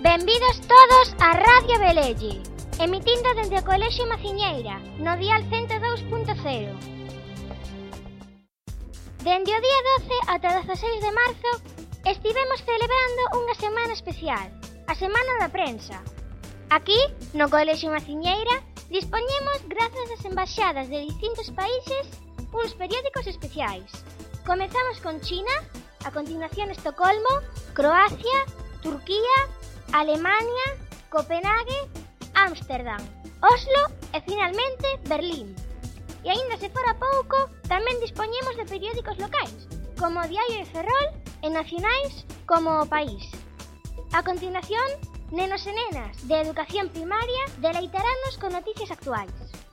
Benvidos todos a Radio Belelle, emitindo dende o Colexio Maciñeira, no dial 102.0. Dende o día 12 ata 16 de marzo estivemos celebrando unha semana especial, a Semana da Prensa. Aquí, no Colexio Maciñeira, dispoñemos, grazas ás embaixadas de distintos países, uns periódicos especiais. Comezamos con China, a continuación Estocolmo, Croacia, Turquía, Alemania, Copenhague, Ámsterdam, Oslo e finalmente Berlín. E aínda se fora pouco, tamén dispoñemos de periódicos locais, como o Diario de Ferrol e nacionais como O País. A continuación, nenos e nenas de educación primaria deleitaranos con noticias actuais.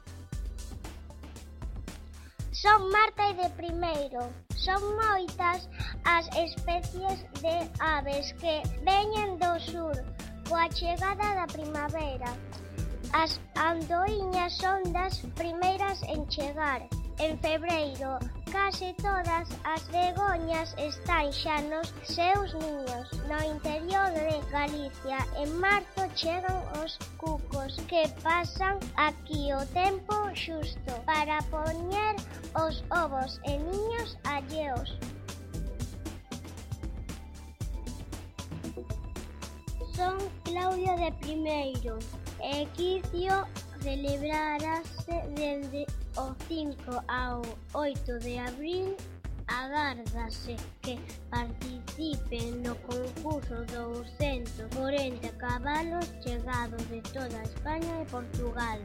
Son Marta e de primeiro. Son moitas as especies de aves que veñen do sur coa chegada da primavera. As andoiñas son das primeiras en chegar. En febreiro, case todas as begoñas están xa nos seus niños. No interior de Galicia, en marzo, chegan os cucos, que pasan aquí o tempo xusto para poñer os ovos en niños alleos. Son Claudio de primeiro. E quicio celebrarase dende o 5 ao 8 de abril. Agárdase que participen no concurso 240 cabalos chegados de toda España e Portugal.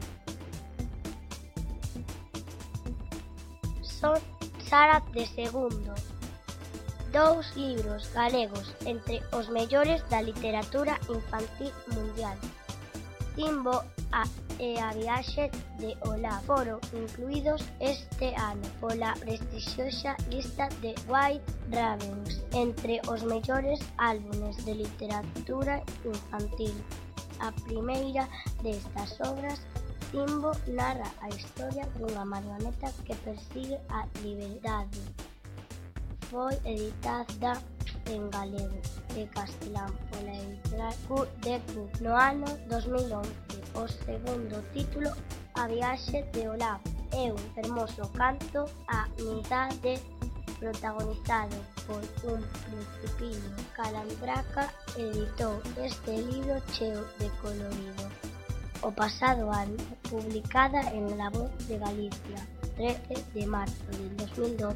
Son Sara de segundo. 2 libros galegos entre os mellores da literatura infantil mundial. Timbo e a viaxe de Olaf foron incluídos este ano pola prestixiosa lista de White Ravens entre os mellores álbumes de literatura infantil. A primeira destas obras, Timbo, narra a historia dunha marioneta que persigue a liberdade. Foi editada en galego e castelán pola editorial QDQ no ano 2011. O segundo título, A viaxe de Olaf, é un fermoso canto á amizade protagonizado por un principiño. Calandraca editou este libro cheo de colorido o pasado ano, publicada en La Voz de Galicia, 13 de marzo del 2012.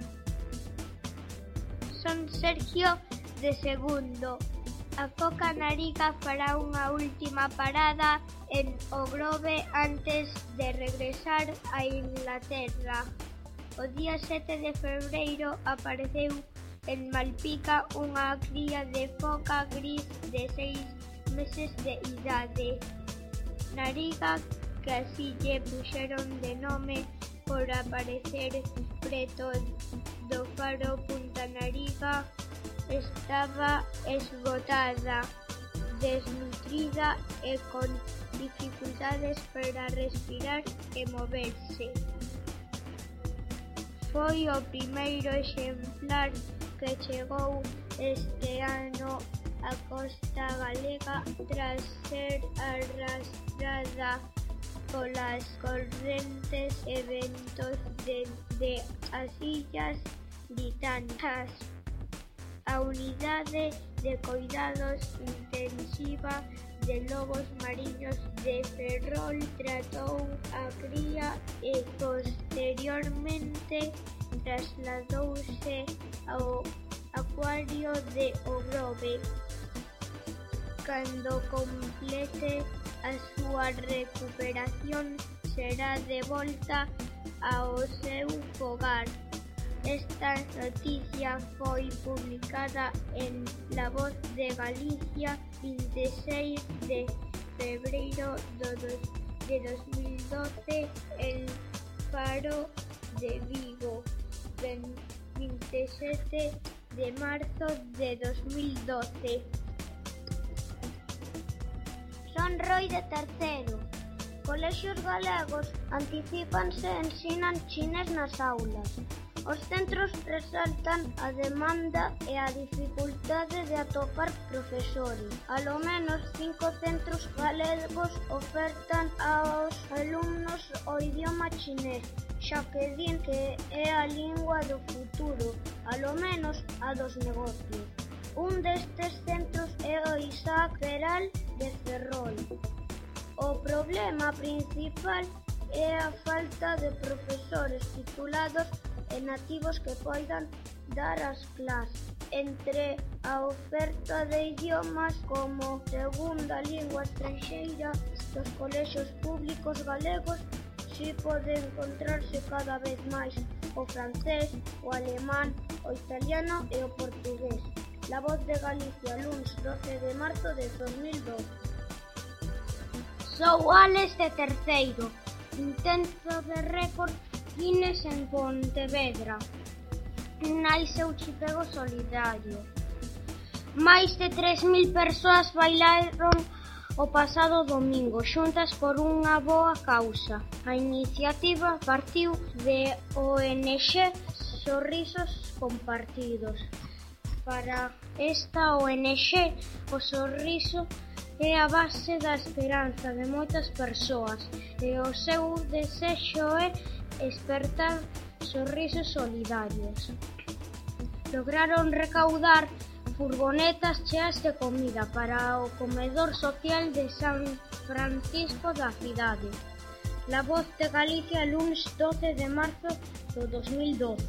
Son Sergio de segundo. A foca nariga fará unha última parada en O Grove antes de regresar a Inglaterra. O día 7 de febreiro apareceu en Malpica unha cría de foca gris de 6 meses de idade. Nariga, que así lle puxeron de nome por aparecer preto do faro Punta Nariga, estaba esgotada, desnutrida e con dificultades para respirar e moverse. Foi o primeiro exemplar que chegou este ano á costa galega tras ser arrastrada polas correntes e ventos de as illas británicas. A unidade de cuidados intensiva de lobos mariños de Ferrol tratou a cría e posteriormente trasladouse ao acuario de O Grove. Cando complete a súa recuperación, será de volta ao seu fogar. Esta noticia foi publicada en La Voz de Galicia 26 de febreiro de 2012, El Faro de Vigo, 27 de marzo de 2012. Son Roi de terceiro. Colexios galegos anticípanse e ensinan chinés nas aulas. Os centros resaltan a demanda e a dificultade de atopar profesores. Alo menos 5 centros galegos ofertan aos alumnos o idioma chinés, xa que din que é a lingua do futuro, alo menos a dos negocios. Un destes centros é o Isaac Peral de Ferrol. O problema principal é a falta de profesores titulados e nativos que poidan dar as clases. Entre a oferta de idiomas como segunda lingua estranxeira dos colexios públicos galegos, si pode encontrarse cada vez máis o francés, o alemán, o italiano e o portugués. La Voz de Galicia, luns 12 de marzo de 2012. Sou Alex de terceiro, intento de récord Guinness en Pontevedra. Naise o chipego solidario. Máis de 3.000 persoas bailaron o pasado domingo, xuntas por unha boa causa. A iniciativa partiu de ONG Sorrisos Compartidos. Para esta ONG, o sorriso é a base da esperanza de moitas persoas e o seu desexo é espertar sorrisos solidarios. Lograron recaudar furgonetas cheas de comida para o comedor social de San Francisco da cidade. La Voz de Galicia, luns 12 de marzo do 2012.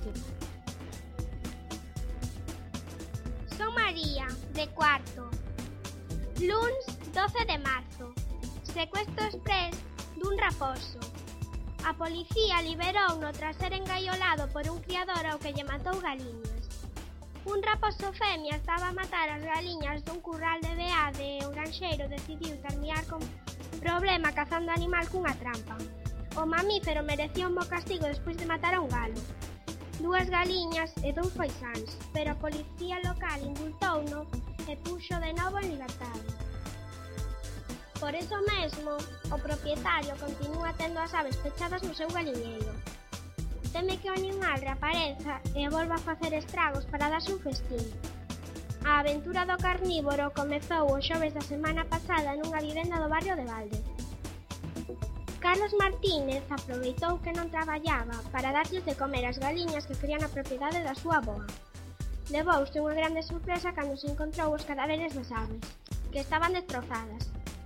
Son María, de cuarto. Luns 12 de marzo. Secuestro exprés dun raposo. A policía liberouno tras ser engaiolado por un criador ao que lle matou galiñas. Un raposo femia estaba a matar as galiñas dun curral de Beade e o granxeiro decidiu terminar con problema cazando animal cunha trampa. O mamífero merecía un bo castigo despois de matar a un galo, 2 galiñas e 2 faisáns, pero a policía local indultouno e puxo de novo en liberdade. Por iso mesmo, o propietario continúa tendo as aves pechadas no seu galiñeiro. Teme que o animal reapareza e volva a facer estragos para darse un festín. A aventura do carnívoro comezou o xoves da semana pasada nunha vivenda do barrio de Valde. Carlos Martínez aproveitou que non traballaba para darlles de comer as galiñas que crían a propiedade da súa avoa. Levouse unha grande sorpresa cando se encontrou os cadáveres das aves, que estaban destrozadas.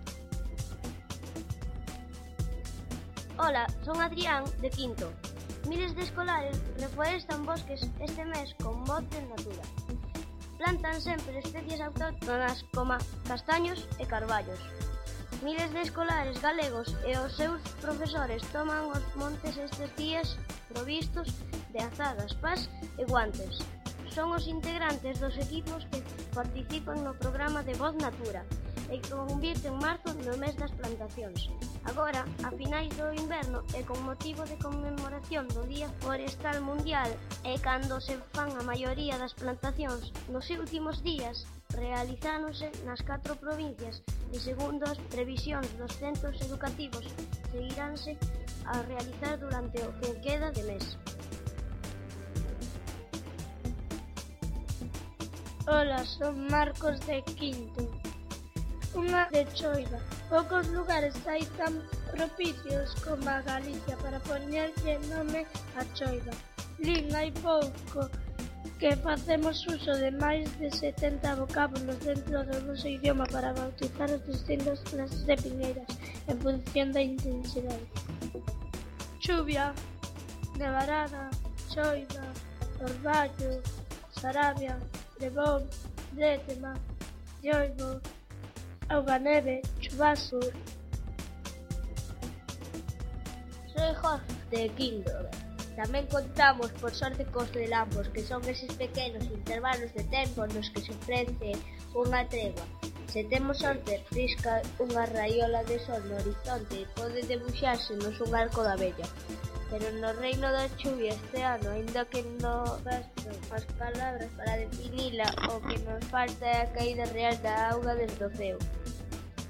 Ola, son Adrián, de quinto. Miles de escolares reforestan bosques este mes con Voz de Natura. Plantan sempre especies autóctonas como castaños e carballos. Miles de escolares galegos e os seus profesores toman os montes estes días provistos de azadas, pás e guantes. Son os integrantes dos equipos que participan no programa de Voz Natura e que convirten marzo no mes das plantacións. Agora, a finais do inverno e con motivo de conmemoración do Día Forestal Mundial e cando se fan a maioría das plantacións nos últimos días, realizáronse nas 4 provincias e segundo as previsións dos centros educativos seguiránse a realizar durante o que queda de mes. Ola, son Marcos de quinto. Unha de choiva. Poucos lugares hai tan propicios como a Galicia para poñerlle nome a choiva. Lin hai pouco que facemos uso de máis de 70 vocábulos dentro do noso idioma para bautizar os distintos clases de piñeiras en función da intensidade. Chuvia, nevarada, choiva, orballo, sarabia, lebón, drétema, lloivo, auganeve, chubasco. Soy Jorge, de quinto. Tamén contamos, por sorte, cos relambos, que son eses pequenos intervalos de tempo nos que se ofrece unha tregua. Se temos sorte, risca unha raiola de sol no horizonte e pode debuxarse nos un arco da vella. Pero no reino da chuvia este ano, aínda que non bastan as palabras para definila, o que nos falta é a caída real da auga desde o ceo.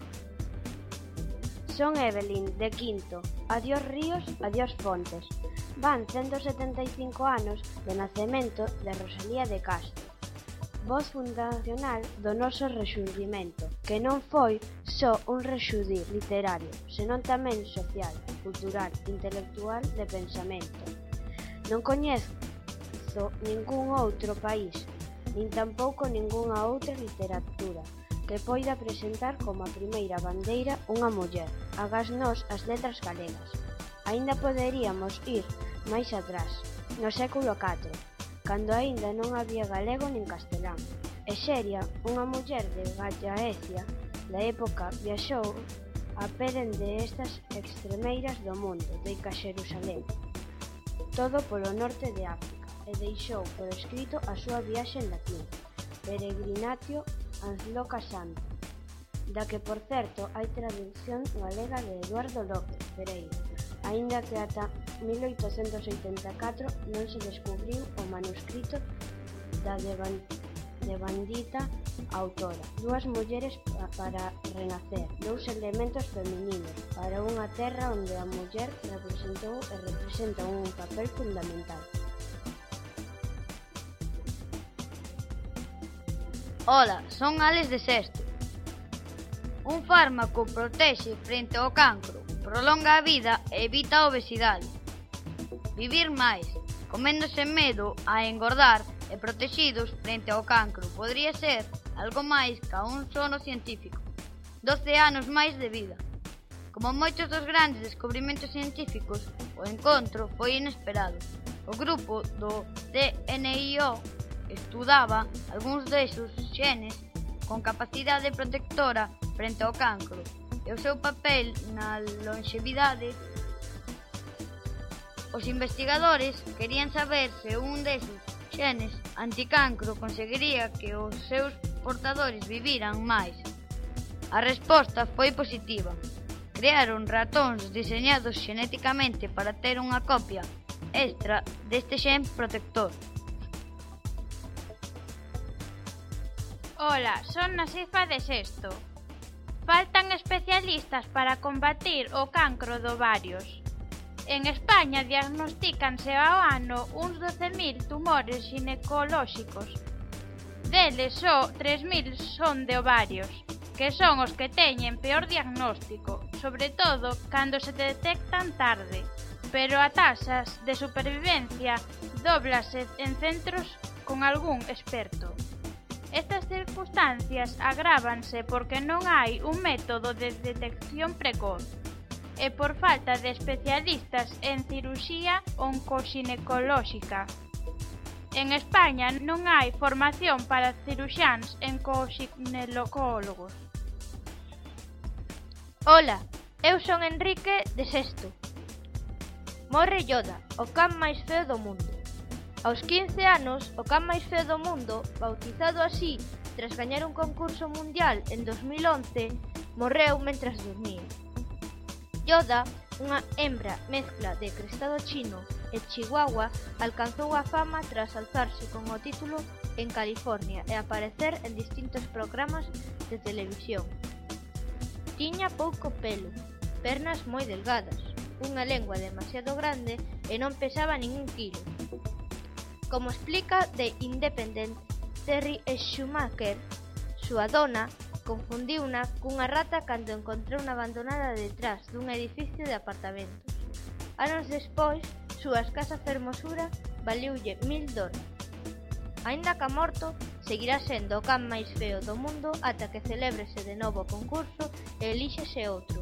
Son Evelyn, de quinto. Adiós ríos, adiós fontes. Van 175 anos de nacemento de Rosalía de Castro, voz fundacional do noso rexurdimento, que non foi só un rexurdir literario, senón tamén social, cultural, intelectual, de pensamento. Non coñezo ningún outro país, nin tampouco ningunha outra literatura que poida presentar como a primeira bandeira unha muller, agás nós as letras galegas. Aínda poderíamos ir máis atrás, no século IV, cando aínda non había galego nin castelán. Exeria, unha muller de Gallaecia da época, viaxou a pé dende estas extremeiras do mundo, deica Xerusalén, todo polo norte de África, e deixou por escrito a súa viaxe en latín, Peregrinatio Ansloca Santa, da que, por certo, hai traducción galega de Eduardo López Pereira, aínda que ata 1884 non se descubriu o manuscrito da devandita autora. Dúas mulleres para renacer, dous elementos femininos para unha terra onde a muller representou e representa un papel fundamental. Ola, son Ales de Sesto. Un fármaco protexe frente ao cancro, prolonga a vida e evita a obesidade. Vivir máis, comendo sen medo a engordar e protexidos frente ao cancro, podría ser algo máis ca un sono científico. 12 anos máis de vida. Como moitos dos grandes descubrimentos científicos, o encontro foi inesperado. O grupo do CNIO estudaba algúns deses xenes con capacidade protectora frente ao cancro e o seu papel na longevidade. Os investigadores querían saber se un deses xenes anticancro conseguiría que os seus portadores viviran máis. A resposta foi positiva. Crearon ratóns diseñados xenéticamente para ter unha copia extra deste xen protector. Ola, son Nasifa de Sesto. Faltan especialistas para combatir o cancro de ovarios. En España diagnostícanse ao ano uns 12.000 tumores ginecolóxicos. Deles só 3.000 son de ovarios, que son os que teñen peor diagnóstico, sobre todo cando se detectan tarde, pero a taxas de supervivencia dóblase en centros con algún experto. Estas circunstancias agrávanse porque non hai un método de detección precoz e por falta de especialistas en cirurxía oncoxinecolóxica. En España non hai formación para ciruxáns oncoxinecólogos. Ola, eu son Enrique de Sesto. Morre Yoda, o can máis feo do mundo. Aos 15 anos, o can máis feo do mundo, bautizado así tras gañar un concurso mundial en 2011, morreu mentras dormía. Yoda, unha hembra mezcla de crestado chino e chihuahua, alcanzou a fama tras alzarse con o título en California e aparecer en distintos programas de televisión. Tiña pouco pelo, pernas moi delgadas, unha lengua demasiado grande e non pesaba ningún quilo. Como explica The Independent, Terry Schumacher, súa dona, confundiuna cunha rata cando encontrouna abandonada detrás dun edificio de apartamentos. Anos despois, súa escasa fermosura valiulle $1.000. Aínda ca morto, seguirá sendo o can máis feo do mundo ata que celébrese de novo o concurso e elíxese outro.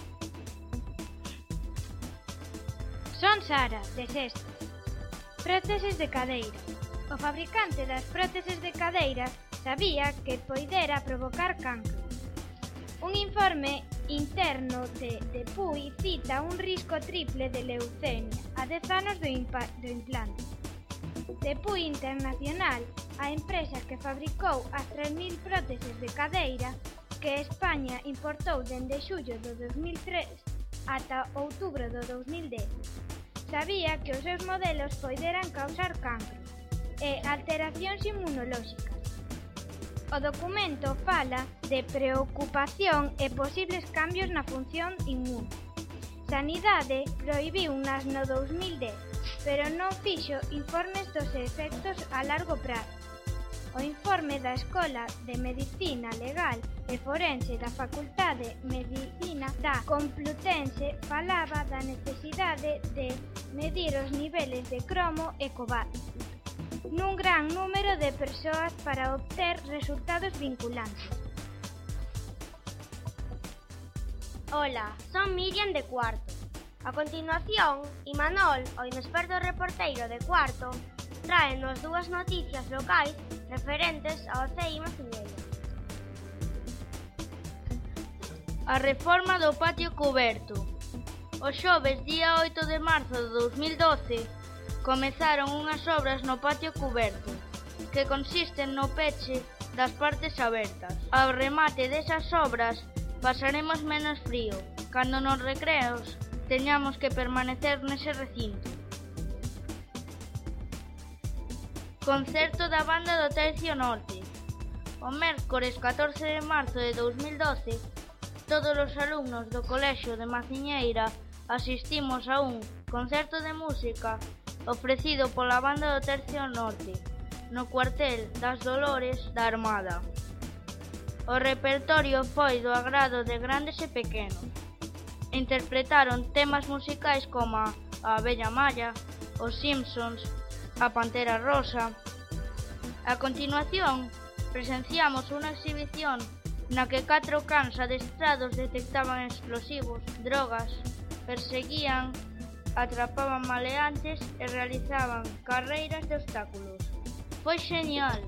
Son Sara, de Sesto. Próteses de cadeira. O fabricante das próteses de cadeira sabía que poidera provocar cancro. Un informe interno de DEPUI cita un risco triple de leucemia a 10 anos do implante. DEPUI Internacional, a empresa que fabricou as 3.000 próteses de cadeira que España importou dende xullo do 2003 ata outubro do 2010, sabía que os seus modelos poideran causar cancro e alteracións inmunolóxicas. O documento fala de preocupación e posibles cambios na función inmune. Sanidade prohibiu nas no 2010, pero non fixo informes dos efectos a largo prazo. O informe da Escola de Medicina Legal e Forense da Facultade de Medicina da Complutense falaba da necesidade de medir os niveles de cromo e cobalto nun gran número de persoas para obter resultados vinculantes. Hola, son Miriam de Cuarto. A continuación, Imanol, o inexperto reporteiro de Cuarto, tráenos dúas noticias locais referentes ao CEI Maciñeira. A reforma do patio cuberto. O xoves día 8 de marzo de 2012 comezaron unhas obras no patio cuberto que consisten no peche das partes abertas. Ao remate desas obras pasaremos menos frío cando nos recreos teñamos que permanecer nese recinto. Concerto da banda do Tercio Norte. O mércores 14 de marzo de 2012, todos os alumnos do Colexio de Maciñeira asistimos a un concerto de música ofrecido pola banda do Tercio Norte no cuartel das Dolores da Armada. O repertorio foi do agrado de grandes e pequenos. Interpretaron temas musicais como a Abella Maya, Os Simpsons, a Pantera Rosa. A continuación, presenciamos unha exhibición na que 4 cans adestrados detectaban explosivos, drogas, perseguían, atrapaban maleantes e realizaban carreiras de obstáculos. Foi genial!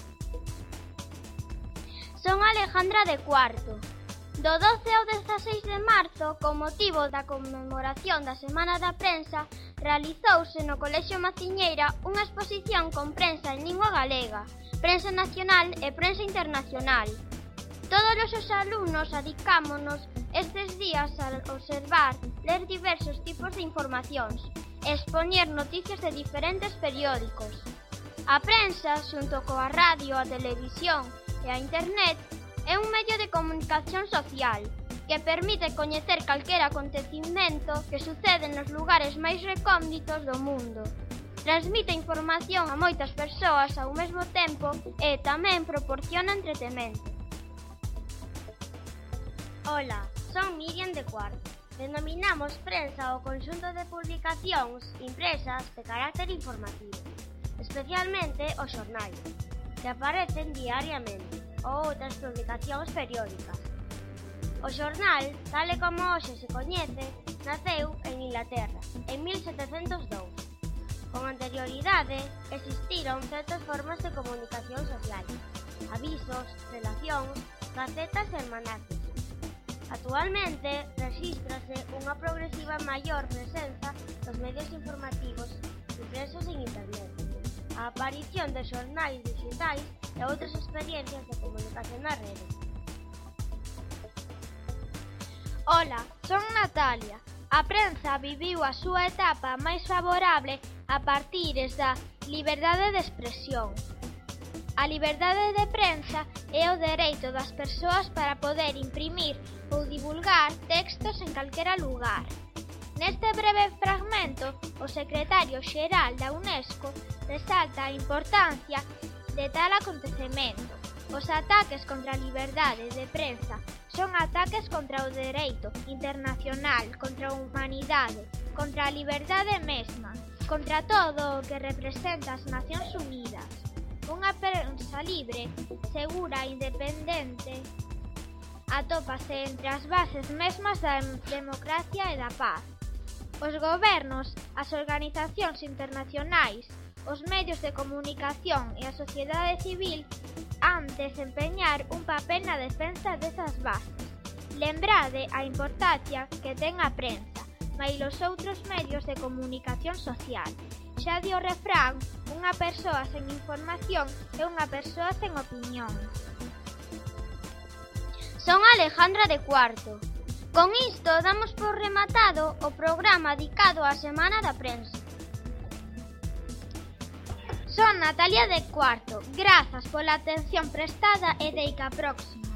Son Alejandra de Cuarto. Do 12 ao 16 de marzo, con motivo da conmemoración da Semana da Prensa, realizouse no Colexio Maciñeira unha exposición con prensa en lingua galega, prensa nacional e prensa internacional. Todos os alumnos adicámonos estes días a observar, ler diversos tipos de informacións e expoñer noticias de diferentes periódicos. A prensa, xunto coa radio, a televisión e a internet, é un medio de comunicación social que permite coñecer calquera acontecimento que sucede nos lugares máis recónditos do mundo. Transmite información a moitas persoas ao mesmo tempo e tamén proporciona entretemento. Hola, son Miriam de Cuarto. Denominamos prensa ao conxunto de publicacións impresas de carácter informativo, especialmente os xornais, que aparecen diariamente, ou outras publicacións periódicas. O xornal, tal e como hoxe se coñece, naceu en Inglaterra, en 1702. Con anterioridade, existiron certas formas de comunicación social, avisos, relacións, gacetas e almanaques. Actualmente, rexístrase unha progresiva maior presenza dos medios informativos impresos en Internet, a aparición de xornais digitais e outras experiencias de comunicación na rede. Ola, son Natalia. A prensa viviu a súa etapa máis favorable a partires da liberdade de expresión. A liberdade de prensa é o dereito das persoas para poder imprimir ou divulgar textos en calquera lugar. Neste breve fragmento, o secretario xeral da UNESCO resalta a importancia de tal acontecemento. Os ataques contra a liberdade de prensa son ataques contra o dereito internacional, contra a humanidade, contra a liberdade mesma, contra todo o que representa as Nacións Unidas. Unha prensa libre, segura e independente atópase entre as bases mesmas da democracia e da paz. Os gobernos, as organizacións internacionais, os medios de comunicación e a sociedade civil han de desempeñar un papel na defensa desas bases. Lembrade a importancia que ten a prensa, mais os outros medios de comunicación social. Xa di o refrán, unha persoa sen información é unha persoa sen opinión. Son Alejandra de Cuarto. Con isto damos por rematado o programa dedicado á Semana da Prensa. Son Natalia de Cuarto. Grazas pola atención prestada e deica próxima.